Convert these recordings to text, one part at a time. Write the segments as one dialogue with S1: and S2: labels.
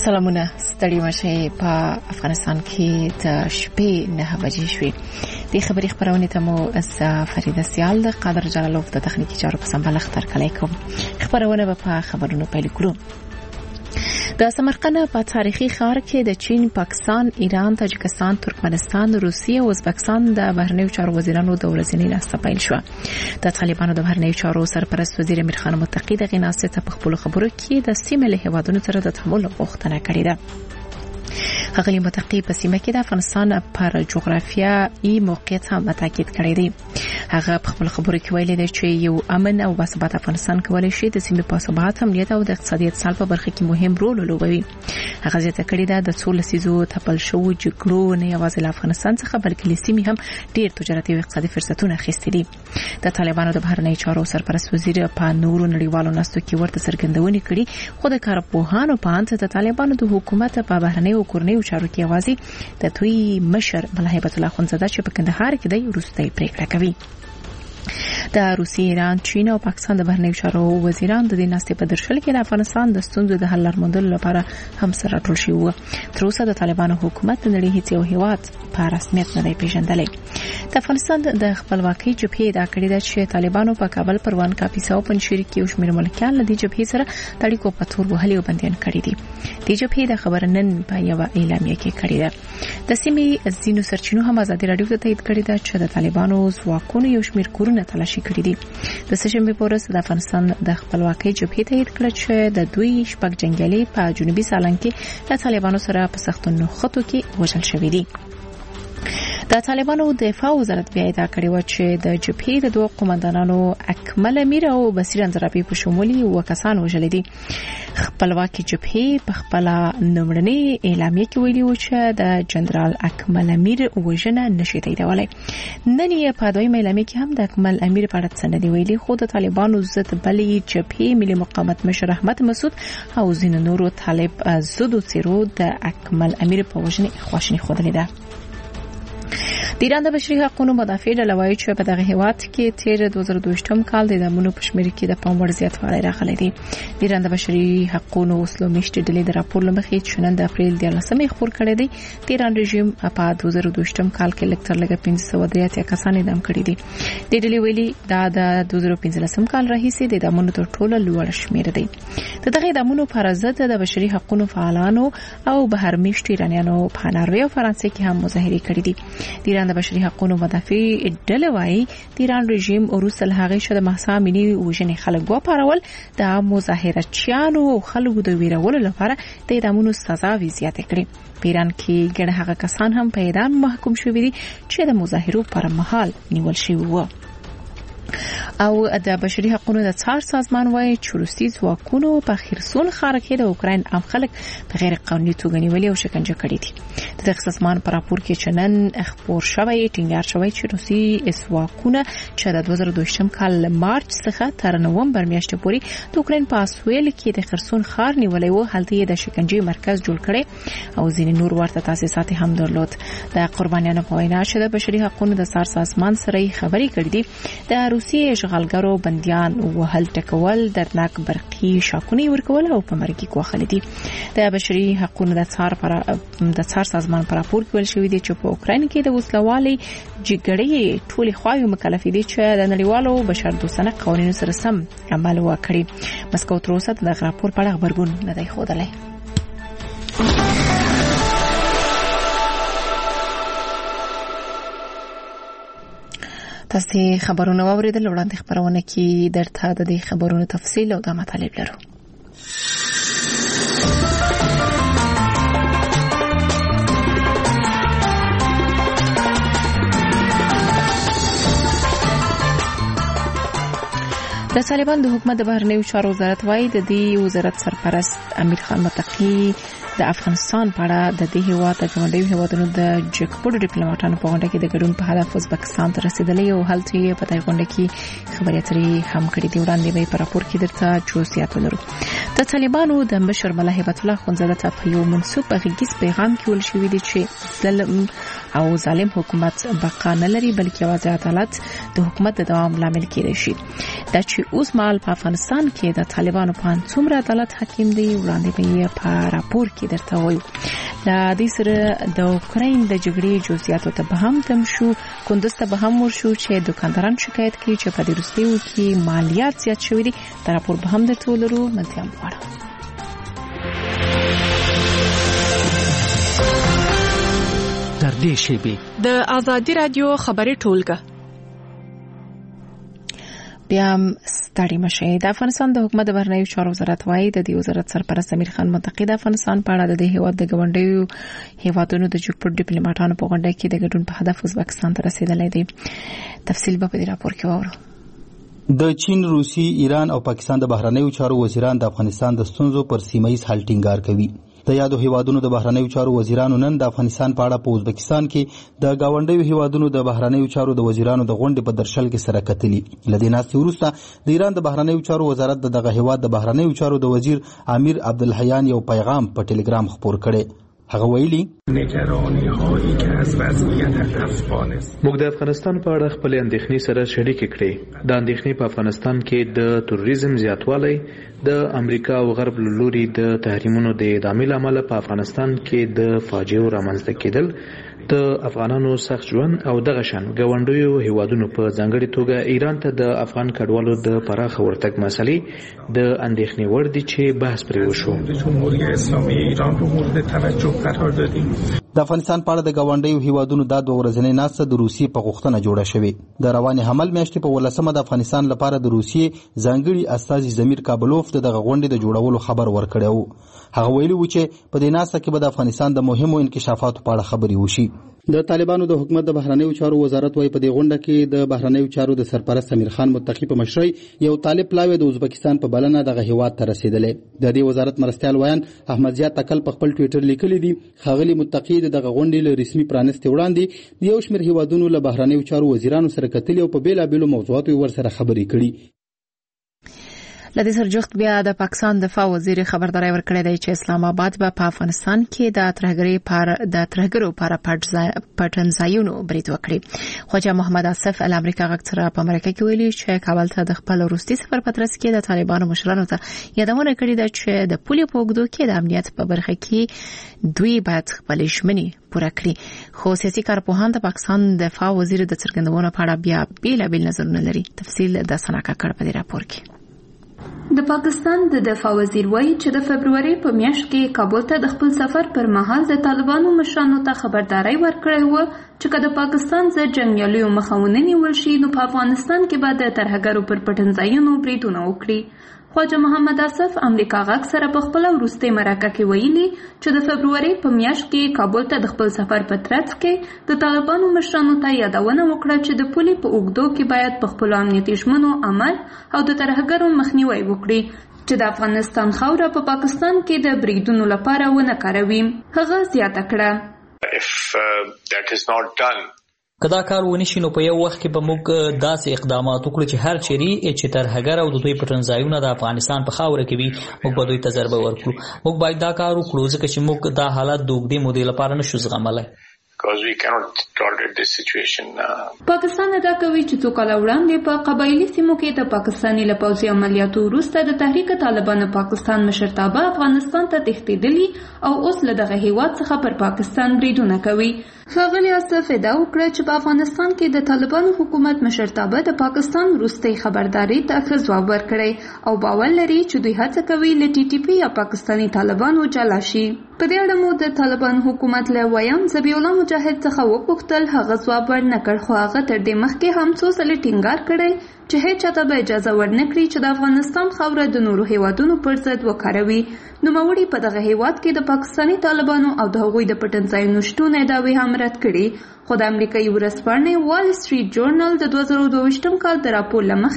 S1: سلامونه ستړي مشه په افغانستان کې د شپې 9 بجې شوې. د خبري خبرونه ته مو از فریده سیال د قادر جلالوف د تخنیکی چارو په سمبال اختر کلی کوم. خبرونه په خبرونو پیل کړو. د سمرقند په تاریخي ښار کې د چین، پاکستان، ایران، تاجکستان، ترکمنستان، روسیه او ازبکستان د بهرنیو چارو وزیرانو د ورځنۍ ناسته پیل شو. د طالبانو د بهرنیو چارو سرپرست وزیر امیر خان متقی د غناسته ته په خپل خبرو کې د سیمې له هیوادونو سره د تعامل غوښتنه کړې ده. هغه متقی په سیمه کې د افغانستان پر جغرافیایي موقعیت هم تاکید کړی دی. هغه په خپل خبرو کې ویلي دی چې یو امن او باثبات افغانستان کولای شي د سیمې په ثبات، امنیت او د اقتصادي اتصال په برخه کې مهم رول ولوبوي. هغه زیاته کړی ده د 16 لسیزو تپل شو جګړو نه یوازې له افغانستان څخه بلکې له سیمې هم ډیر تجارتي او اقتصادي فرصتونه اخیستي دي. د طالبانو د بهرنیو چارو سرپرست وزیر په نورو نړیوالو ناستو کې ورته څرګندونې کړي، خو د کارپوهانو په اند د طالبانو د حکومت په بهرنیو کورنیو چارو کې یوازې د دوی مشر ملا هیبت الله خونزاده چې په کندهار کې دی وروستۍ پریکړه کوي. د روسیې، ایران، چین او پاکستان د بهرنیو چارو وزیران د دې ناستې په درشل کې د افغانستان د ستونزو د حل لارموندلو لپاره هم سره راټول شوي وو. تر اوسه د طالبانو حکومت د نړۍ هیڅ یو هیواد په رسمیت نه دی پیژندلی. د افغانستان د خپلواکۍ جبهې دا کړی ده چې طالبانو په کابل، پروان، کاپیسا او پنجشیر کې یو شمېر ملکیان له دې جبهې سره د اړیکو په تور وهلي او بندیان کړي دي. د جبهې د خبره نن په یو اعلامیه کې کړې ده. د سیمې ځینو سرچینو هم ازادي راډیو ته تایید کړی ده چې د طالبانو ځواکونو یو شمېر کورونه تلاشي کړي دي. د سشنبه په ورځ د افغانستان د خپلواکۍ جبهې تایید کړ چې د دوی شپږ جنگیالي په جنوبي سالنګ کې د طالبانو سره په سختو خطو کې وژل شوي دي. د طالبانو دفاع وزارت بیا ادعا کړې و چې د جبهې د دوه قومندانانو اکمل امیر او بصیر انزرابي په شمول یو کسان وژل دي. خپلواکي جبهې په خپل نومړنۍ اعلامیه کې ویلي و چې د جنرال اکمل امیر وژنه نشي تاییدولای. نن یې په دویمه اعلامیه کې هم د اکمل امیر په اړه څه نه دی ویلي، خو د طالبانو ضد بلې جبهې ملي مقاومت مشر احمد مسعود او ځینو نورو طالب ضد څیرو د اکمل امیر په وژنې خواشیني ښودلې ده. د ایران د بشري حقوقو مدافع ډله وایي چې په دغه هیواد کې تیر 2022 کال د اعدامونو په شمېر کې د پام وړ زیاتوالی راغلی دی. د ایران د بشري حقوقو اصولو میشتې ډلې د راپور له مخې چې نن د اپریل 13 خبر کړی دی، د ایران رژیم په 2022 کال کې لږ تر لږه 583 کسان اعدام کړي دي. د ډلې ویلي دا د 2015 کال راهیسې د اعدامونو تر ټولو لوړ شمېر دی. دغه اعدامونو پر ضد د بشري حقوقو فعالانو او بهر میشتو ایرانیانو په ناروې او فرانسې کې هم مظاهرې کړې دي. د ایران د بشري حقوقو مدافع ډله وایي د ایران رژیم وروسته له هغې چې د مهسا امینی وژنې خلک وپارول، د مظاهرچیانو او خلکو د ویرولو لپاره د اعدامونو سزاوې زیاتې کړې. په ایران کې ګڼ هغه کسان هم په اعدام محکوم شوي دي چې د مظاهرو پر مهال نیول شوي وو. او د بشري حقوقو د څار سازمان وایي چې روسي ځواکونو په خرسون ښار کې د اوکراین عام خلک په غیر قانوني توګه نیولي او شکنجه کړي دي. د دغه سازمان په راپور کې چې نن خبر شوی ټینګار شوی چې روسي ځواکونه چې د 2022 کال مارچ څخه تر نومبر میاشتې پورې د اوکراین په اسویل کې د خرسون ښار نیولې و، هلته یې د شکنجې مرکز جوړ کړي او ځینې نور ورته تاسیسات هم درلود. د قربانیانو په وینا چې د بشري حقوقو د څار سازمان سره خبرې کړې دي. د روسي اشغالګرو بنديان وهل ټکول، دردناک برقي شاکونه ورکول او په مرګي کوخل دي. د بشري حقوقو د څار سازمان پر راپور کې ویل شوی دی چې په اوکراین کې د وسلوالۍ جګړې ټولې خواوې مکلفې دي چې د نړیوالو بشردوستانه قوانینو سره سم عمل وکړي. مسکو تر اوسه د راپور په اړه خبرګون نه دی ښودلی. تاسو خبرونه واوریدل، وړاندې خبرونه کې درته د دې خبرونو تفصیل او د مطالب لرو. د طالبان د حکومت د بهرنیو چارو وزارت وایي د دې وزارت سرپرست امیر خان متقی د افغانستان په اړه د دې هیواد د ګاونډیو هیوادونو د جګپوړو ډیپلوماټانو په غونډه کې د ګډون په هدف ازبکستان ته رسیدلی او هلته یې په دې غونډه کې خبرې اترې هم کړې دي. وړاندې به په راپور کې درته جزئیات ولرو. د طالبانو د مشر ملا هیبت الله خونزاده ته په یو منسوب غږیز پیغام کې ویل شوی دی چې ظلم او ظالم حکومت بقا نه لري بلکې یوازې عدالت د حکومت د دوام لامل کېدای شي. دا چې اوس مهال په افغانستان کې د طالبانو په څومره عدالت حاکم دی وړاندې به په راپور کې درته وایو. لا دې سره د اوکراین د جګړې جزئیاتو ته به هم تم شو. کندوز ته به هم ورشو چې دکانداران شکایت کوي چې په دې وروستیو کې مالیات زیات شوي دي. دا راپور به هم درته ولرو. منتیم غواړم
S2: در دې شیبې
S3: د آزادي رادیو خبري ټولګه
S1: بیا ستړي مشه. د افغانستان د حکومت د بهرنیو چارو وزارت وايي د دې وزارت سرپرست امیر خان متقی د افغانستان په اړه د هیواد د ګاونډیو هیوادونو د جګپړ ډیپلوماټانو په غونډه کې د ګډون په هدف ازبکستان ته رسیدلی دی. تفصیل به په دې راپور کې واورو.
S4: د چین، روسي، ایران او پاکستان د بهرنیو چارو وزیران د افغانستان د ستونزو پر سیمه ییز حل ټینګار کوي. د یادو هیوادونو د بهرنیو چارو وزیرانو نن د افغانستان په اړه په ازبکستان کې د گاونډیو هیوادونو د بهرنیو چارو د وزیرانو د غونډې په درشل کې سره کتلي. لدې ناستې وروسته د ایران د بهرنیو چارو وزارت دغه هیواد د بهرنیو چارو د وزیر امیر عبدالحیان یو پیغام په ټلګرام خپور کړي. هغه ویلي
S5: موږ د افغانستان په اړه خپل اندېښنې سره شریک کړې. د اندېښنې په افغانستان کې د تروریزم زیاتوالی، د امریکا او غرب له لوري د تحریمونو د ادامې لامل په افغانستان کې د فاجعو رامنځته کېدل، د افغانانو سخت ژوند او دغه شان ګاونډیو هیوادونو په ځانګړي توګه ایران ته د افغان کډوالو د پراخ ورتګ مسلې د اندېښنې وړ دي چې بحث پرې وشو.
S4: د افغانستان په اړه د ګاونډیو هیوادونو د دوه ورځنۍ ناسته د روسیې په غوښتنه جوړه شوې. د رواني حمل میاشتې په 18 د افغانستان لپاره د روسیې ځانګړي استازي زمیر کابلوف دغه غونډې د جوړولو خبر ورکړی و. هغه ویلي و چې په دې ناسته کې به د افغانستان د مهمو انکشافاتو په اړه خبرې وشي. د طالبانو د حکومت د بهرنیو چارو وزارت وايي په دې غونډه کې د بهرنیو چارو د سرپرست امیر خان متقی په مشرۍ یو طالب پلاوی د ازبکستان په بلنه دغه هیواد ته رسیدلی. د دې وزارت مرستیال ویان احمد زیات تکل په خپل ټوئیټر لیکلی دی ښاغلي متقی دغه غونډې له رسمي پرانستې وړاندې د یو شمېر هیوادونو له بهرنیو چارو وزیرانو سره کتلي او په بیلابیلو موضوعاتو ورسره خبرې کړي.
S1: لدې سره جوخت بیا د پاکستان دفاع وزیر خبرداري ورکړې ده چې اسلام آباد به په افغانستان کې د ترهګرو لپاره پټنځایونو برید وکړي. خواجه محمد آصف ال امریکا غږ سره په امریکا کې ویلي چې کابل ته د خپل وروستي سفر په ترڅ کې د طالبانو مشرانو ته یادونه کړې ده چې د پولې په اوږدو کې د امنیت په برخه کې دوی باید خپل ژمنې پوره کړي. خو سیاسي کارپوهان د پاکستان دفاع وزیر د څرګندونو په اړه بیا بیلابیل نظرونه لري. تفصیل د سناکا کړ په دې راپور کې.
S6: د پاکستان د دفاع وزیر وایي چې د فبرवरी په میاشت کې کابل ته د خپل سفر پر مهال د طالبانو مشرانو ته خبرداري ورکړې و چې که د پاکستان ضد جنګیالیو مخه ونه نیول شي نو په افغانستان کې به د ترهګرو پر پټنځایونو بریدونه وکړي. خواجه محمد آصف امریکا غږ سره په خپل وروستي مرکه کې ویلي چې د فبرवरी په میاشت کې کابل ته د خپل سفر په ترڅ کې د طالبانو مشرانو ته یادونه وکړه چې د پولې په اوږدو کې باید په خپل امنیتي ژمنو عمل او د ترهګرو مخنیوي وکړي چې د افغانستان خاوره په پاکستان کې د بریدونو لپاره ونه کاروي. هغه زیاته کړه
S7: if that is not done
S8: کدا کار ونشي نو په یو وخت کې به موږ داسې اقدامات وکړو چې هر چیرې چې ترهګر او د دوی پټنځایونه د افغانستان په خاوره کې وي موږ به دوی ته ضربه ورکړو. موږ باید دا کار وکړو ځکه چې موږ دا حالت د اوږدې مودې لپاره نشو زغملی.
S7: because we cannot tolerate this situation.
S6: پاکستان ادا کوي چې څو کال وړاندې په قبایلی سیمو کې د پاکستاني لپوزي عملیاتو وروسته د تحریک طالبان پاکستان مشرتابه افغانستان ته تښتېدلي او اوس له دغه هیواد څخه پر پاکستان بریدونه کوي. ښاغلي آصف ادعا وکړه چې په افغانستان کې د طالبانو حکومت مشرتابه د پاکستان وروستي خبرداري ته ښه ځواب ورکړی او باور لري چې دوی هڅه کوي له ټي ټي پي یا پاکستاني طالبانو جلا شي. په دې اړه مو د طالبان حکومت له ویان ذبیح الله مجاهد څخه وپوښتل هغه ځواب ورنکړ خو هغه تر دې مخکې هم څو ځلې ټینګار کړی چې هیڅ چاته به اجازه ورنکړي چې د افغانستان خاوره د نورو هیوادونو پر ضد وکاروي. نوموړي په دغه هیواد کې د پاکستاني طالبانو او د هغوی د پټنځایونو شتون ادعاوې هم رد کړي خو د امریکایي ورځپاڼې وال سټریټ جورنال د 2022 کال د راپور له مخې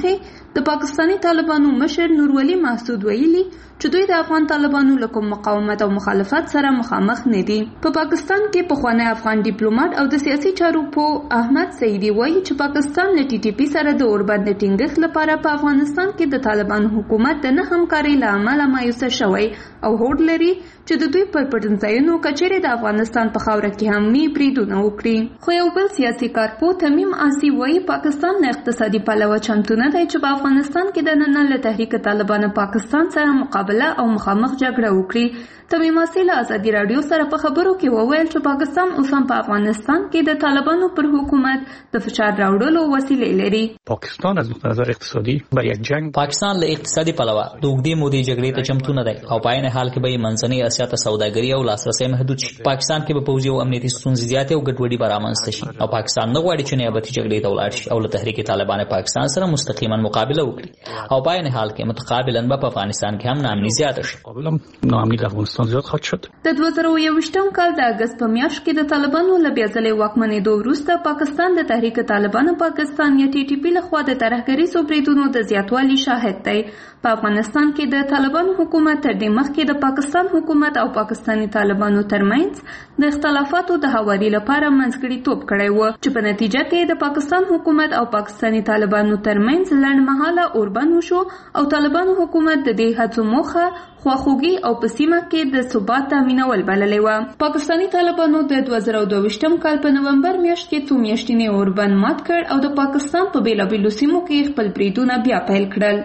S6: د پاکستاني طالبانو مشر نورولي محسود ویلي چې دوی د افغان طالبانو له کوم مقاومت او مخالفت سره مخامخ نه دي. په پاکستان کې پخوانی افغان ډیپلوماټ او د سیاسي چارو په احمد سعیدي وایي چې پاکستان له ټي ټي پی سره د اوربند ټینګښت لپاره په افغانستان کې د طالبانو حکومت د نه همکارۍ له امله مایوسه شوی او هوډ لري چې د دوی پر پټنځایونو کچېرې د افغانستان په خاوره کې هم نوي بریدونه وکړي. خو یو بل سیاسي کارپو تمیم آسی وایي پاکستان له اقتصادي پلوه چمتو نه دی چې په افغانستان کې د نن له تحریک طالبان پاکستان سره مقابله او مخامخ جګړه وکړي. تمیم آسی له ازادي رادیو سره په خبرو کې وویل چې پاکستان اوس هم په افغانستان کې د طالبانو پر حکومت د فشار راوړلو وسیلې لري.
S2: پاکستان از نظر اقتصادي بر یک جنگ
S8: پاکستان له اقتصادي پلوه د اوږدې مودې جګړې ته چمتو نه دی او په عین حال کې به منځنۍ اسیا ته سوداګري او لاسرسي محدود شي. پاکستان کې به پوځي او امنیتي ستونزې زیاتې او ګډوډي به رامنځته شي او پاکستان نه غواړي چې نیابتي جګړې ته ولاړ شي او له تحریک طالبان پاکستان سره مستقیما مقابله وکړي او په عین حال کې متقابلا په افغانستان کې هم ناامني زیاته شي.
S2: ناامني د افغانستان زیات خط شد.
S6: د 2021 کال د اگست په میاشت کې د طالبانو له بیا ځلې واکمنېدو وروسته پاکستان د تحریک طالبان پاکستان یا ټي ټي پی لخوا د ترهګریزو بریدونو د زیاتوالي شاهد دی. په افغانستان کې د طالبانو حکومت تر دې مخکې د پاکستان حکومت او پاکستاني طالبانو ترمنځ د اختلافاتو د هواري لپاره منځګړیتوب کړی و چې په نتیجه کې د پاکستان حکومت او پاکستاني طالبانو ترمنځ لنډمهاله اوربند وشو او طالبانو حکومت د دې هڅو موخه خواخوږي او په سیمه کې د ثبات تامینول بللې وه. پاکستاني طالبانو د 2022 کال په نومبر میاشت کې څو میاشتنی اوربند مات کړ او د پاکستان په بیلابیلو سیمو کې خپل بریدونه بیا پیل کړل.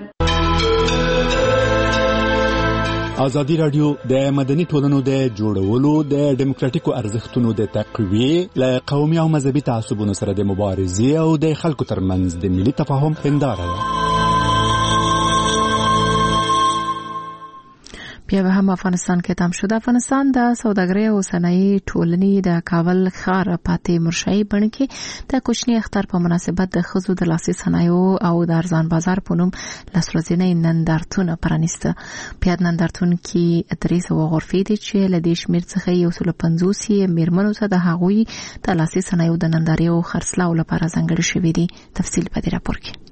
S9: ازادي رادیو د مدني ټولنو د جوړولو د ډیموکراتیکو ارزښتونو د تقویې له قومي او مذهبي تعصبونو سره د مبارزې او د خلکو ترمنځ د ملي تفاهم هنداره ده.
S1: بیا به هم افغانستان کې تم شو. د افغانستان د سوداګرۍ او صنایع ټولنې د کابل ښار پاتې مرشای بڼ کې د کوچني اختر په مناسبت د ښځو د لاسي صنایعو او د ارزان بازار په نوم لس ورځنی نندارتون پرانیسته. په نندارتون کې 300 غرفې دي چې له دې شمېر څخه 150 میرمنو ته د هغوی د لاسي صنایعو د نندارې او خرڅلاو لپاره ځانګړي شوي دي. تفصیل په دې راپور کې.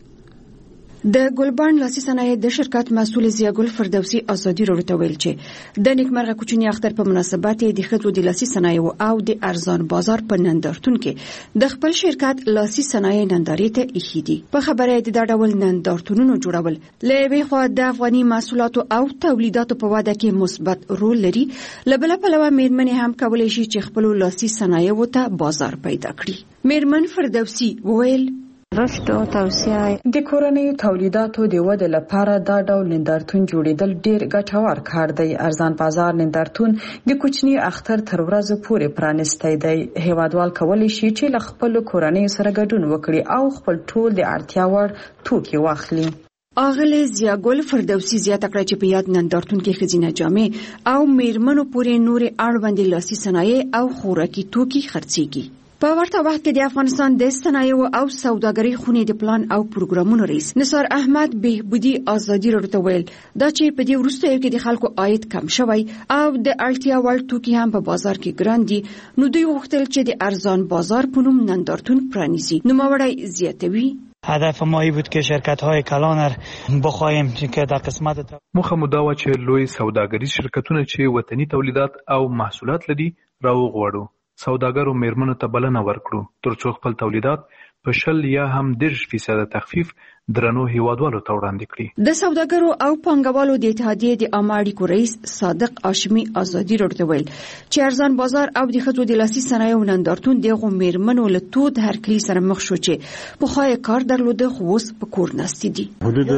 S10: د ګلبان لاسي صنایع د شرکت مسؤل زیاګل فردوسی ازادي راډیو ویل چې د نیکمرغه کوچنی اختر په مناسبت د ښځو د لاسي صنایع او د ارزان بازار په نندارتون کې د خپل شرکت لاسي صنایع نندارې ته ایښي دي. په خبره د ډول نندارتونونو جوړول لوي خو د افغاني محصولاتو او تولیداتو په وده کې مثبت رول لري. لبل په لور میرمنې هم کولای شي چې خپل لاسي صنایع ته بازار پیدا کړي. میرمن فردوسی ویل
S11: رشد او توسعه
S12: د کورنۍ تولیداتو د وده لپاره دا ډول نندارتون جوړیدل ډیر ګټور کار دی. ارزان بازار نندارتون د کوچنی اختر تر ورځې پورې پرانیستی دی. هیوادوال کولی شي چې له خپل کورنۍ سره ګډون وکړي او خپل ټول د اړتیا وړ توکي واخلي.
S10: اغلی زیاګل فردوسی زیاته کړه چې په یاد نندارتون کې ښځینه جامې او میرمنو پورې نورې اړوندې لاسي صنایع او خوراکي توکي خرڅېږي. په ورته وخت کې د افغانستان د صنایع او سوداګرۍ خونې د پلان او پروګرامونو رئیس نثار احمد بهبودی ازادي راډیو ویل دا چې په دې وروستیو کې د خلکو عاید کم شوی او د اړتیا وړ توکي هم په بازار کې ګران دي، نو دوی غوښتل چې د ارزان بازار په نوم نندارتون پرانیزي. نوموړی زیاتوي
S13: هدف ما بود که شرکت‌های کلان بخوایم که در قسمت
S5: مخه مو دا و چې لوی سوداګریز شرکتونه چې وطني تولیدات او محصولات لري راوغواړو. سوداګرو میرمنو ته بلنه ورکړو ترڅو خپل تولیدات په 10 یا هم 10% تخفیف درنو هیوادوالو ته وړاندې کړي.
S10: د سوداګرو او پانګوالو د اتحادیې د عامه اړیکو رئیس صادق هاشمي ازادي راډیو ویل چې ارزان بازار او د ښځو د لاسي صنایعو نندارتون دغه میرمنو له تود هرکلي سره مخ شو چې په خای کار درلوده خو اوس په کور ناستې دي.
S14: حدود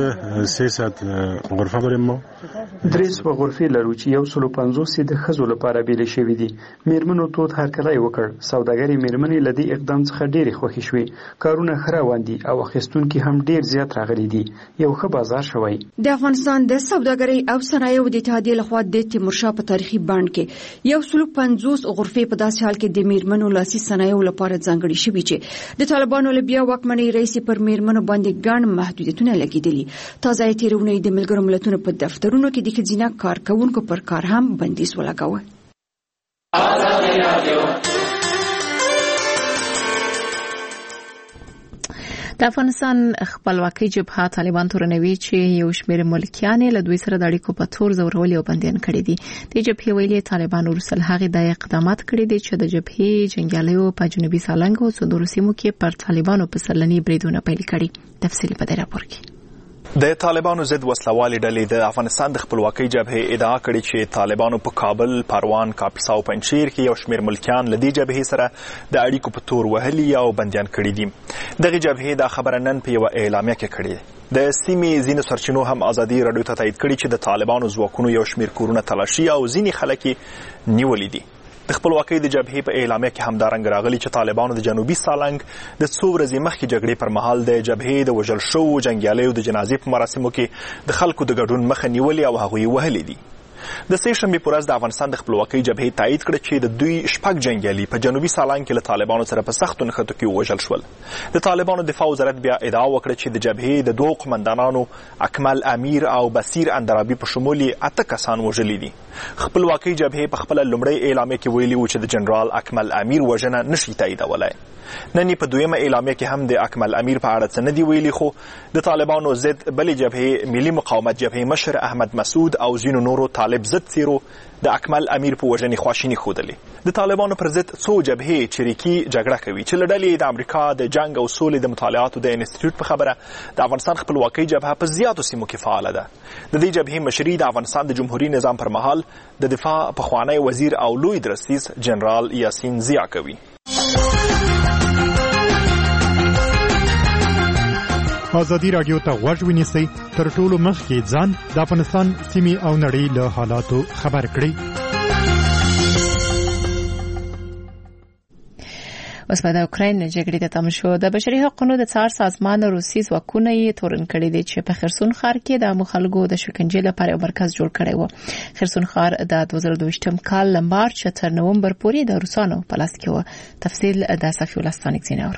S14: 300 غرفه لرم.
S15: 300 غرفې لرو چې 150 د ښځو لپاره بیل شوې دي. میرمنو تود هرکلی وکړ. سوداګري میرمنې له دې اقدام څخه ډېرې خوښې شوې. کارونه ښه روان دي او اخیستونکي هم ډېر زیات راغلي دي. یو ښه بازار شوی.
S10: د افغانستان د سوداګرۍ او صنایعو د اتحادیې لخوا د تیمورشاه په تاریخي بڼ کې 150 غرفې په داسې حال کې د میرمنو لاسي صنایعو لپاره ځانګړي شوي چې د طالبانو له بیا واکمنۍ رئیس پر میرمنو باندې ګڼ محدودیتونه لګېدلي. تازه تېرې اونۍ د ملګرو ملتونو په دفترونو کې د ښځینه کارکوونکو پر کار هم بندیز ولګاوه.
S1: د افغانستان خپلواکۍ جبهه طالبان تورنوي چې یو شمېر ملکیان له دوی سره د اړیکو په تور زورولي او بندیان کړي دي. د جبهې ویلي طالبان وروسته هغه د اقدامات کړي دي چې د جبهې جنګیالیو په جنوبي سالنګ او صدور سیمو کې پر طالبانو په سرلني بریدونه پیل کړي. تفصیل په دې راپور کې.
S16: د طالبانو ضد وسلوالې ډلې د افغانستان د خپلواکۍ جبهې ادعا کړې چې طالبانو په کابل، پروان، کاپیسا او پنجشیر کې یو شمېر ملکیان له دې جبهې سره د اړیکو په تور وهلي او بندیان کړي دي. دغه جبهې دا خبره نن په یوه اعلامیه کې کړې. د سیمې ځینو سرچینو هم ازادي راډیو ته تایید کړي چې د طالبانو ځواکونو یو شمېر کورونه تلاشي او ځینې خلک یې نیولي دي. د خپلواکۍ د جبهې په اعلامیه کې همدارنګه راغلي چې طالبانو د جنوبي سالنګ د څو ورځې مخکې جګړې پر مهال د جبهې د وژل شوو جنګیالیو د جنازې په مراسمو کې د خلکو د ګډون مخه نیولې او هغوی وهلي دي. د سې شنبې په ورځ د افغانستان د خپلواکۍ جبهې تایید کړ چې د دوی 6 جنګیالي په جنوبي سالنګ کې له طالبانو سره په سختو نښتو کې وژل شول. د طالبانو دفاع وزارت بیا ادعا وکړه چې د جبهې د 2 قمندانانو اکمل امیر او بصیر اندرابي په شمول 8 کسان وژلي دي. خپلواکۍ جبهې په خپل لومړی اعلامیه کې ویلي و چې د جنرال اکمل امیر وژنه نشي تاییدولای. نن په دویمه اعلامیه کې هم د اکمل امیر په اړه څه نه دی ویلي، خو د طالبانو ضد بلې جبهې ملي مقاومت جبهې مشر احمد مسعود او ځینو نورو طالب ضد څیرو د اکمل امیر په وژنې خواشیني ښودلې. د طالبانو پر ضد څو جبهې چریکي جګړه کوي چې له ډلې د امریکا د جنګ او سولې د مطالعاتو د انسټیټیوټ په خبره د افغانستان خپلواکۍ جبهه په زیاتو سیمو کې فعاله ده. د دې جبهې مشري د افغانستان د جمهوریت نظام پر مهال د دفاع پخوانی وزیر او لوی درستیز جنرال یاسین ضیا کوي.
S17: ازادي راډیو ته غوږ ونیسئ، تر ټولو مخکې ځان د افغانستان سیمې او نړۍ له حالاتو خبر کړئ.
S1: اوس په د اوکراین جګړې ته تم شو. د بشري حقوقو د څار سازمان روسي ځواکونه یې تورن کړي دي چې په خرسون ښار کې د مخالګو د شکنجې لپاره یو مرکز جوړ کړی و. خرسون ښار د 2022م کال له مارچ تر نومبر پورې د روسانو په لاس کې و. تفصیل د صفي ولستانیک زیناور.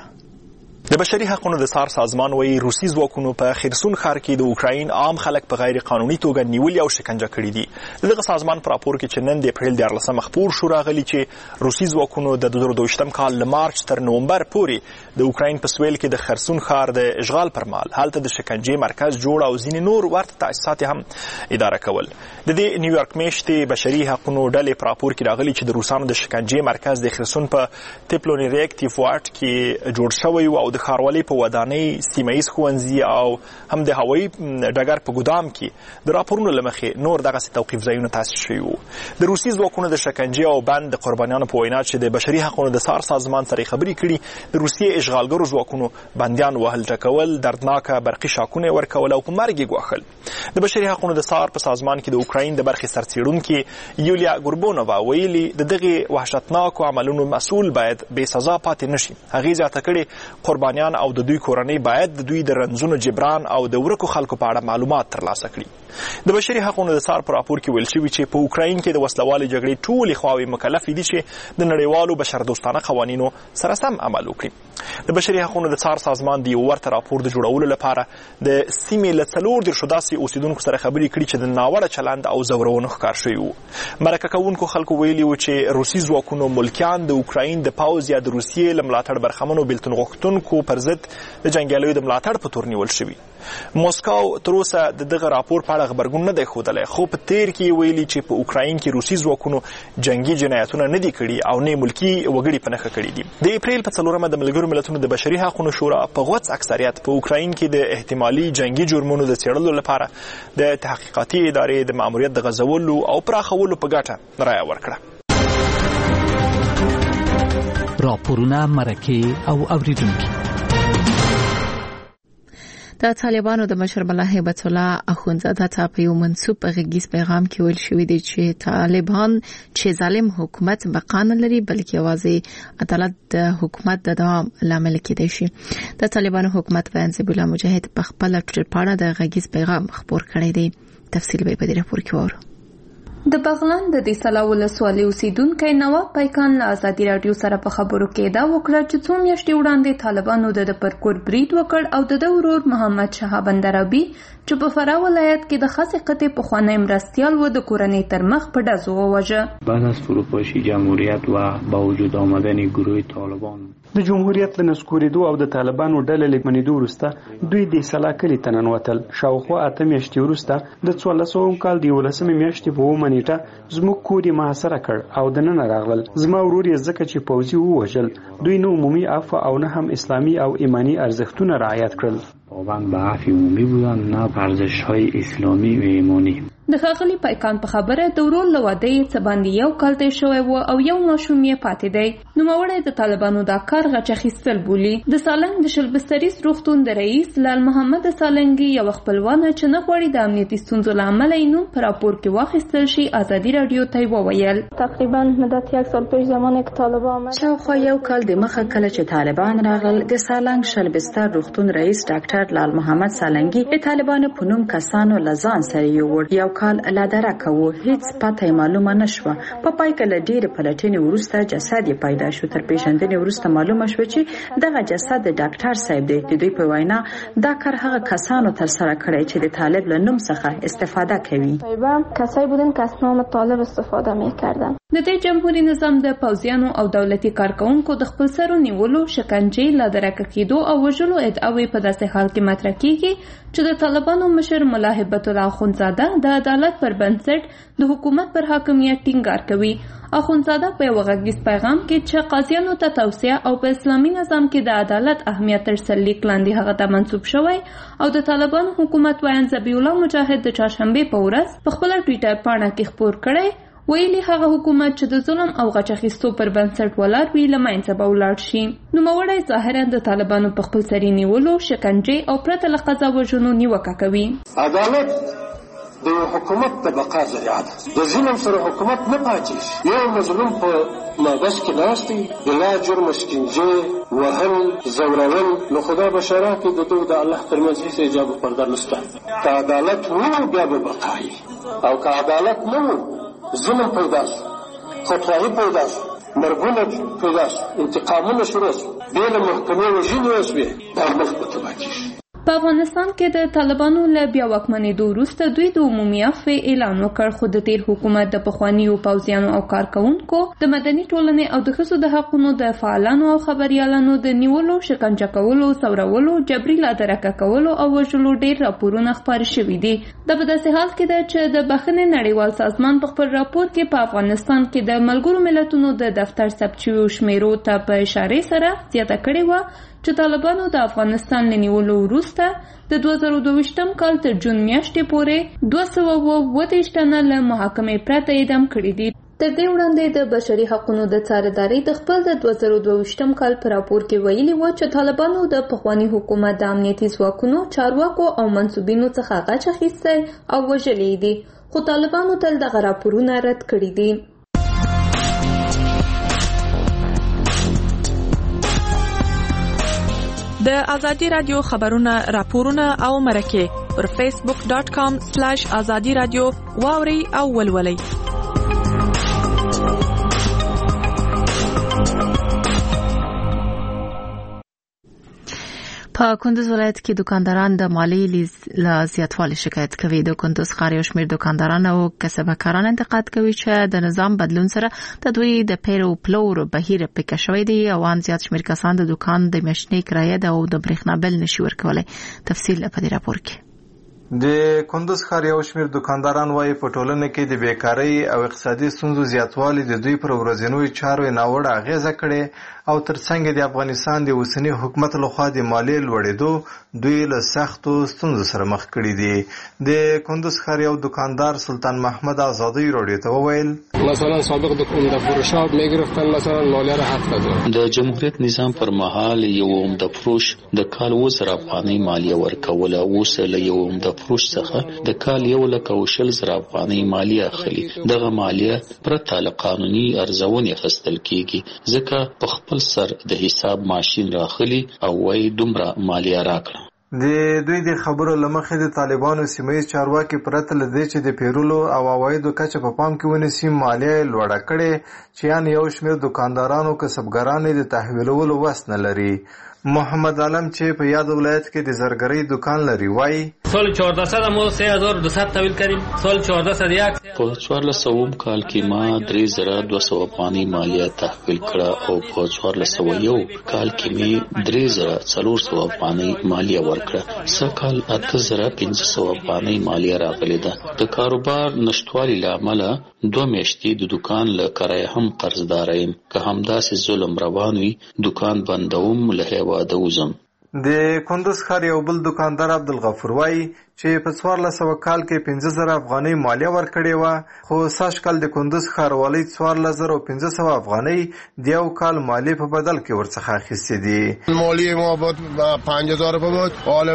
S16: د بشري حقوقو د څار سازمان وایي روسي ځواکونو په خرسون ښار کې د اوکراین عام خلک په غیر قانوني توګه نیولي او شکنجه کړي دي. دغه سازمان په راپور کې چې نن د اپریل 14 خپور شو راغلي چې روسي ځواکونو د 2022م کال له مارچ تر نومبر پورې د اوکراین په سویل کې د خرسون ښار د اشغال پر مهال هلته د شکنجې مرکز جوړ او ځینې نور ورته تاسیسات هم اداره کول. د دې نیویارک میشتې بشري حقوقو ډلې په راپور کې راغلي چې د روسانو د شکنجې مرکز د خرسون په تپلونیریکټیف واټ کې جوړ شوی او د ښاروالۍ په ودانۍ، سیمه‌ییز ښوونځي او هم د هوایي ډګر په ګودام کې د راپورونو له مخې نور دغسې توقیف ځایونه تاسیس شوي وو. د روسي ځواکونو د شکنجې او بند د قربانیانو په وینا چې د بشري حقوقو د څار سازمان سره خبرې کړي، د روسیې اشغالګرو ځواکونو بندیان وهل ټکول، دردناکه برقي شاکونه ورکول او په مرګ یې ګواښل. د بشري حقوقو د څار په سازمان کې د اوکراین د برخې سرڅیړونکي یولیا ګوربونووا ویلي د دغې وحشتناکو عملونو مسؤل باید بې سزا پاتې نشي. هغې زیاته کړې قربانیان او د دوی کورنۍ باید د دوی د رنځونو جبران او د ورکو خلکو په اړه معلومات ترلاسه کړي. د بشري حقوقو د څار په راپور کې ویل شوي چې په اوکراین کې د وسلوالې جګړې ټولې خواوې مکلفې دي چې د نړیوالو بشردوستانه قوانینو سره سم عمل وکړي. د بشري حقوقو د څار سازمان د یو ورته راپور د جوړولو لپاره د سیمې له 4 داسې اوسیدونکو سره خبرې کړي چې د ناوړه چلند او زورونو ښکار شوي وو. مرکه کوونکو خلکو ویلي وو چې روسي ځواکونو ملکیان د اوکراین د پوځ یا د روسیې له ملاتړ برخمنو بېلتون غوښتونکو پر ضد د جنګیالیو د ملاتړ په تور نیول شوي. موسکو تر اوسه د دغه راپور په اړه خبرګون نه دی ښودلی، خو په تیر کې ویلي چې په اوکراین کې روسي ځواکونو جنګي جنایتونه نه دي کړي او نه ملکي وګړي په نښه کړي دي. د اپریل په 4 د ملګرو ملتونو د بشري حقوقو شورا په غوڅ اکثریت په اوکراین کې د احتمالي جنګي جرمونو د څېړلو لپاره د تحقیقاتي ادارې د ماموریت د غځولو او پراخولو په ګټه رایه ورکړه.
S18: راپورونه، مرکې او اوریدونکي.
S1: د طالبانو د مشر ملا هیبت الله اخوندزاده ته په یو منسوب غږیز پیغام کې ویل شوی دی چې طالبان چې ظالم حکومت بقا نه لري بلکې یوازې عدالت د حکومت د دوام لامل کېدای شي. د طالبانو حکومت بیان ذبیح الله مجاهد په خپل ټویټر باندې د غږیز پیغام خبر کړی دی. تفصیل به په دې راپور کې وره.
S6: د بغلان د دې سلا ولسوالۍ اوسیدونکو نواب پیکان له ازادي رادیو سره په خبرو کې دا وکړه چې څو میاشتې وړاندې طالبانو د پرکور برید وکړ او د ورور محمد شهاب اندرابي چې په فراه ولایت کې د خاصې قطع پخوانی مرستیال و د کورنۍ تر مخ په ډزو وواژه.
S2: بعد از فروپاشی جمهوریت و با وجود آمدن گروه طالبان
S15: د جمهوریت له نسکورېدو او د طالبانو ډلې له منېدو وروسته دوی د سلا کلي ته ننوتل. شاوخوا 8 میاشتې وروسته د 1400 کال د 11 میاشتې په 9 نیټه زموږ کور یې محاصره کړ او دننه راغلل. زما ورور یې ځکه چې پوځي ووژل. دوی نه عمومي عفو او نه هم اسلامي او ایمانی ارزښتونه رعایت کړل.
S2: پابند به عفو عمومی بودن نه ارزش‌های اسلامی و ایمانی.
S6: د ښاغلي پیکان په خبره د ورور له واده یې څه باندې 1 کال تېر شوی و او یو ماشوم یې پاتې دی. نوموړی د طالبانو دا کار غچ اخیستل بولي. د سالنګ د شلبستریز روغتون د رئیس لال محمد سالنګي یو خپلوانه چې نه غواړي د امنیتي ستونزو له امله یې نوم په راپور کې واخیستل شي ازادي رادیو ته وویل.
S11: تقریبا مدت 1 سال پیش زمانی که طالبان آمد
S12: شاوخوا 1 کال د مخه کله چې طالبان راغل د سالنګ شلبستر روغتون رئیس ډاکټر لال محمد سالنګي د طالبانو په نوم کسانو لزان سره یو کال لادره کوو. هیڅ پته معلومه نشوه. په پای کې له ډېرې پلټنې وروسته جسد یې پیدا شو. تر پیژندنې وروسته معلومه شوه چې دغه جسد د ډاکټر صاحب دی. د دوی په وینا دا کار هغه کسانو تر سره کړی چې د طالب له نوم څخه استفاده کوي.
S11: کسایی بودن که از نام طالب استفاده می‌کردن.
S6: د دې جمهوریت نظام د پوځیانو او دولتي کارکونکو د خپل سرو نیولو، شکنجې، لادره کېدو او وژلو ادعاوې په داسې حال کې مطرح کیږي چې د طالبانو مشر ملا هیبت الله اخوندزاده د عدالت پر بنسټ د حکومت پر حاکمیت ټینګار کوي. اخوندزاده په یو غږیز پیغام کې چې قاضیانو ته توصیه او په اسلامي نظام کې د عدالت اهمیت تر سلیق لاندې هغه ته منسوب شوی او د طالبانو حکومت وایي ذبیح الله مجاهد د چهارشنبې په ورځ په خپل ټوئیټر پاڼه کې خبر کړی ویلي هغه حکومت چې د ظلم او غچ اخیستو پر بنسټ ولاړ وي له منځه به ولاړ شي. نوموړی ظاهرا د طالبانو په خپل سري نیولو، شکنجې او پرته له قضا وژنو نیوکه کوي.
S19: عدالت د حکومت د بقا ذریعه ده. د ظلم سره حکومت نه پاتې. یو مظلوم په مابس کې ناست دی، بلا جرم شکنجې، وهل، زورول، نو خدا بشاره کې د دوی د الله ترمنځ هیڅ حجاب او پرده نشته. که عدالت وو بیا به بقایي، او که عدالت نه وو ظلم پیدا شو، خودخواهی پیدا شو، مرګونه پیدا شو، انتقامونه شروع شو، بیا له محکمې وژنې وشوې، دا ملک به تباه کېږي.
S6: په افغانستان کې د طالبانو له بیا واکمنېدو وروسته دوی د عمومي عفو اعلان وکړ، خو د تیر حکومت د پخوانیو پوځیانو او کارکونکو د مدني ټولنې او د ښځو د حقونو د فعالانو او خبریالانو د نیولو، شکنجه کولو، ځورولو، جبري لادرکه کولو او وژلو ډېر راپورونه خپاره شوي دي. دا په داسې حال کې ده چې د بخښنې نړیوال سازمان په خپل راپور کې په افغانستان کې د ملګرو ملتونو د دفتر ثبت شویو شمیرو ته په اشارې سره زیاته کړې وه چې طالبانو د افغانستان له نیولو وروسته د 2022 کال تر جون میاشتې پورې 230 تنه له محاکمې پرته اعدام کړي دي. تر دې وړاندې د بشري حقوقو د څارندوی د خپل د 2022 کال په راپور کې ویلي و چې طالبانو د پخوانی حکومت د امنیتي ځواکونو، چارواکو او منسوبینو څخه غچ اخیستی او وژلي دي، خو طالبانو تل دغه راپورونه رد کړي دي.
S3: د ازادي رادیو خبرونه، راپورونه او مرکه پر facebook.com/azadi radio واوري او ولولي.
S1: په کندوز ولایت کې دکانداران د مالی له زیاتوالي شکایت کوي. د کندوز ښار یو شمېر دکانداران او کسبګران انتقاد کوي چې د نظام بدلون سره د دوی د پیر او پلور بهیر پکې شوی دی او ان زیات شمېر کسان د دکان د میاشتنۍ کرایه او د برېښنا بل نشي ورکولای. تفصیل په دې راپور کې.
S20: د کندوز ښار یو شمېر دکانداران وايي په ټولنه کې د بیکارۍ او اقتصادي ستونزو زیاتوالی د دوی پر ورځنیو چارو ناوړه اغیزه کړې او ترڅنګ د افغانستان د اوسنی حکومت لخوا د مالیې لوړېدو دوی له سختو ستونزو سره مخ کړي دي. د کندوز ښار یو دکاندار سلطان محمد آزادی راډیو ته وویل
S21: مثلا سابق د فروشات میگرفتن مثلا مالیه را 7,000
S22: د جمهوریت نظام پر مهال یو عمده فروش د کال 2,000 افغانۍ مالیه ورکوله، اوس له یو عمده فروش څخه د کال 1,20,000 افغانۍ مالیه اخلي. دغه مالیه پرته له قانوني ارزونې اخیستل کیږي ځکه په خپل سر د حساب ماشین راخلي او وايي دومره مالیه راکړه.
S20: د دوی د خبرو لمخې د طالبانو سیمه چارواکي پرته لدې چې د پیرولو او عوایدو کچه په پام کې ونیسي مالیه لوړه کړي چې یعنې یو شمېر دکاندارانو کسبګران د تحویلولو وس نه لري. محمد عالم چې په یاد ولایت کې د زرګرۍ دکان لري وایي
S4: سال 1400 ما 3200 تحویل کردیم. سال 1401
S22: په 1400 کال کې ما 3200 افغانۍ مالیه تحویل کړه او په 1401 کال کې می 3400 افغانۍ مالیه ورکړه. سکال 8500 افغانۍ مالیه راغلې ده. د کاروبار نشټوالي لامل 2 میاشتې د دکان له کرایه هم قرضدار یم. که همداسې ظلم روان وي دکان بندوم له واده وزم.
S20: د کندوز ښار یو بل دکاندار عبدالغفور وایي چې په 1400 کال کې 15000 افغانۍ مالیه ورکړې وه، خو سږ کال د کندوز ښاروالۍ 14500 افغانۍ د یو کال مالیې په بدل کې ورڅخه اخیستې دي.
S7: مالیه ما بود 5000 روپیه بود. حال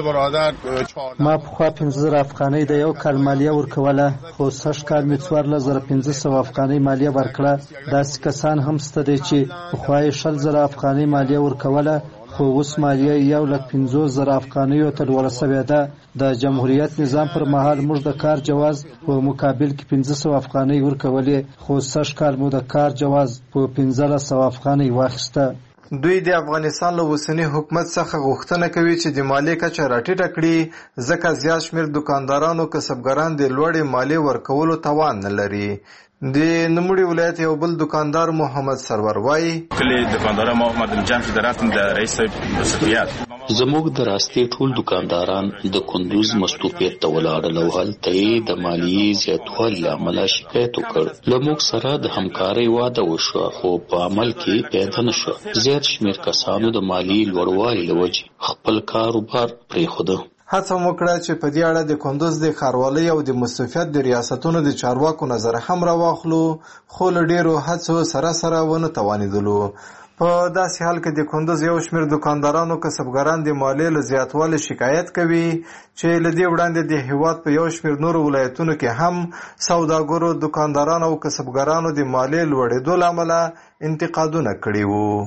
S7: برادر
S23: ما پخوا 15000 افغانۍ د یو کال مالیه ورکوله، خو سږ کال مې 14500 افغانۍ مالیه ورکړه. داسې کسان هم شته دي چې پخوا یې 10000 افغانۍ مالیه ورکوله، خو اوس مالیه 1,50,000 افغانیو ته لوړه شوې ده. د جمهوریت نظام پر مهال موږ د کار جواز په مقابل کې 1500 افغانۍ ورکولې، خو سږ کال مو د کار جواز په 1500 افغانۍ واخیسته.
S20: دوی د افغانستان له اوسني حکومت څخه غوښتنه کوي چې د مالیې کچه راټیټه کړي، ځکه زیات شمېر دکاندارانو کسبګران د لوړې مالیې ورکولو توان نه لري. د نوموړي ولایت یو بل دکاندار محمد سرور وایي
S24: کله دکاندار محمد جمشید رفتم د رئیس مسؤلیت
S22: زموږ د راستي ټول دکانداران د کندوز مستوفیت ته ولاړل او هلته یې د مالیې زیاتوالي له امله شکایت وکړ. له موږ سره د همکارۍ واده وشوه، خو په عمل کې پیدا نه شوه. زیات شمېر کسانو د مالیې لوړوالي له وجې خپل کاروبار پرېښوده.
S20: هڅه وکړه چې په دې اړه د کندوز د ښاروالۍ او د مستوفیت د ریاستونو د چارواکو نظر هم راواخلو، خو له ډېرو هڅو سره ونه توانېدلو. په داسې حال کې د کندوز یو شمېر دکاندارانو کسبګران د مالیې له زیاتوالي شکایت کوي چې له دې وړاندې د هېواد په یو شمېر نورو ولایتونو کې هم سوداګرو، دکاندارانو او کسبګرانو د مالیې لوړېدو له امله انتقادونه کړي وو.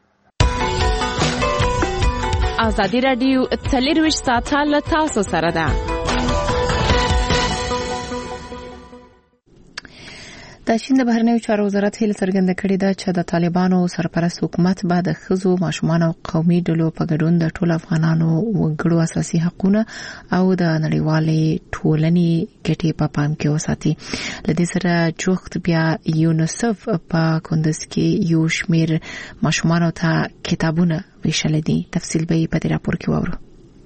S1: ازادي راډیو 24 ساعته له تاسو سره ده. د چین د بهرنیو چارو وزارت هیله څرګنده کړې ده چې د طالبانو سرپرست حکومت به د ښځو، ماشومانو او قومي ډلو په ګډون د ټولو افغانانو وګړو اساسي حقوقونه او د نړیوالې ټولنې ګټې په پام کې وساتي. له دې سره جوخت بیا یونیسف په کندوز کې یو شمېر ماشومانو ته کتابونه ویشل دي. تفصیل به په دې راپور کې واورو.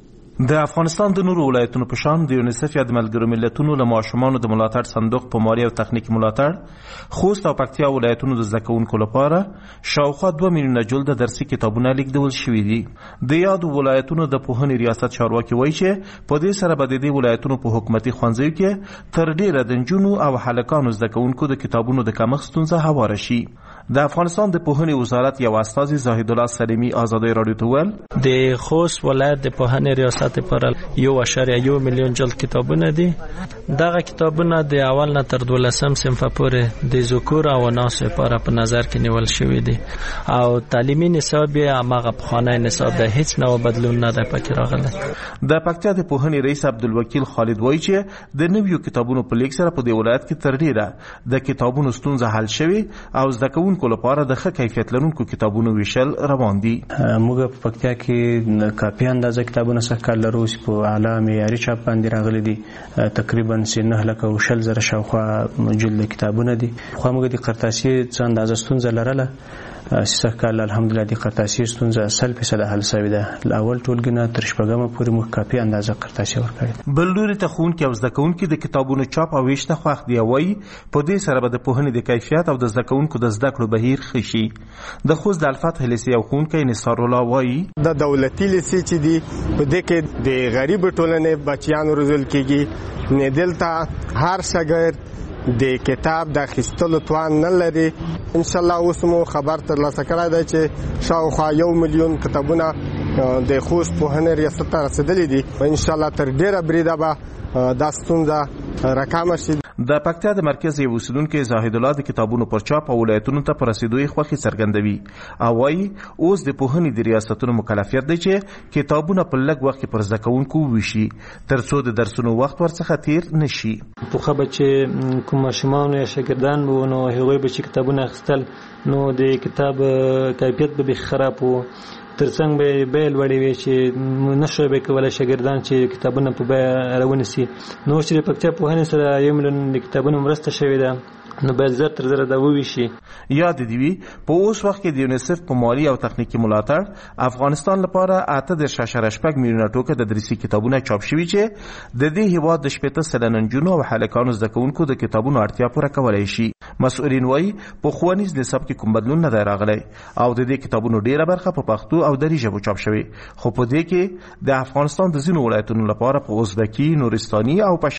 S25: د افغانستان د نورو ولایتونو په شان د یونیسف یا د ملګرو ملتونو له ماشومانو د ملاتړ صندوق په مالي او تخنیکي ملاتړ خوست او پکتیا ولایتونو د زده کوونکو لپاره شاوخوا 2 میلیونه جلده درسي کتابونه لیږدول شوي دي. د یادو ولایتونو د پوهنې ریاست چارواکي وایي چې په دې سره به د دې ولایتونو په حکومتي ښوونځیو کې تر ډیره د نجونو او هلکانو زده کوونکو د کتابونو د کمښت ستونزه هواره شي. د افغانستان د پوهنې وزارت یو استازي زاهد الله سلیمي آزادۍ راډیو ته ویل
S26: د خوست ولایت د پوهنې ریاست پر 1.1 میلیون جلد کتابونه دي. دغه کتابونه د اول نه تر 12 صنف پورې د ذکور او اناث لپاره په نظر کې نیول شوی دي او تعلیمي نصاب یې هغه پخوانی نصاب ده، هیڅ نوع بدلون نه ده پکې راغلی.
S25: د پکتیا د پوهنې رئیس عبدالوکیل خالد وایي چې د نویو کتابونو په لیک سره په دې ولایت کې تر ډیره د کتابونو ستونزه حل شوي او زده کوونکو لپاره د ښه کیفیت لرونکو کتابونو ویشل روان دي.
S27: موږ په پکتیا کې کافي اندازه کتابونه سږ کال لرو چې په اعلی معیاري چاپ باندې راغلي دي. تقریبا 9,000 شاوخوا جلد کتابونه دي. خو موږ د قرطاسي څه اندازه ستونزه لرله، سږ کال الحمدلله د قرطاسي ستونزه 100% حل شوې ده. له اول ټولګي نه تر شپږمه پورې موږ کافي اندازه قرطاسي ورکړې.
S25: بل لوري ته ښوونکي او زده کوونکي د کتابونو چاپ او ویش ته خوښ دي. وایي په دې سره به د پوهنې د کیفیت او د زده کوونکو د زده کړو بهیر ښه شي. د خوست د الفتح لیسې یو ښوونکی نثار الله وایي
S7: د دولتي لیسې چې دي په دې کې د غریب ټولنې بچیان روزل کېږي، نه دلته هر شاګرد د کتاب د اخیستلو توان نه لري. ان شاء الله اوس مو خبر ترلاسه کړی دی چې شاوخوا 1 میلیون کتابونه د خوست پوهنې ریاست ته رسیدلي دي. ان شاء الله تر ډیره بریده به دا ستونزه راکمه شي.
S25: د پکتیا د مرکز یو اوسیدونکو زاهد الله د کتابونو پر چاپ او ولایتونو ته پر رسیدو یې خوښي څرګندوي او وايي اوس د پوهنې د ریاستونو مکلفیت دی چې کتابونه په لږ وخت کې پر زده کوونکو وویشي ترڅو د درسونو وخت ورڅخه تیر نشي.
S23: پوښه به چې کوم ماشومان یا شاګردان وو نو هغوی به چې کتابونه اخیستل نو د کتاب کیفیت به خراب وو، ترڅنګ به بیل وړي وي چې نشو به کولای شاګردان چې کتابونه په بیه راونیسي. نو چې په پکتیا پوهنې سره 1 میلیون د کتابونو مرسته شوې ده نو باید زر تر زر دا وویشي.
S25: یاد دی وی په اوس وخت کې د یونیسف په مالی او تخنیکی ملاتړ افغانستان لپاره 8.8 میلیونه ټوکه د درسي کتابونه چاپ شوي چې د دې هیواد د 80 سلنه نجونو او هلکانو زده کوونکو د کتابونو اړتیا پوره کولای شي. مسؤلین وایي په ښوونیز نصاب کې کوم بدلون نه دی راغلی او د دې کتابونو ډیره برخه په پښتو او دری ژبو چاپ شوي، خو په دې کې د افغانستان د ځینو ولایتونو لپاره په ازبکي، نورستاني او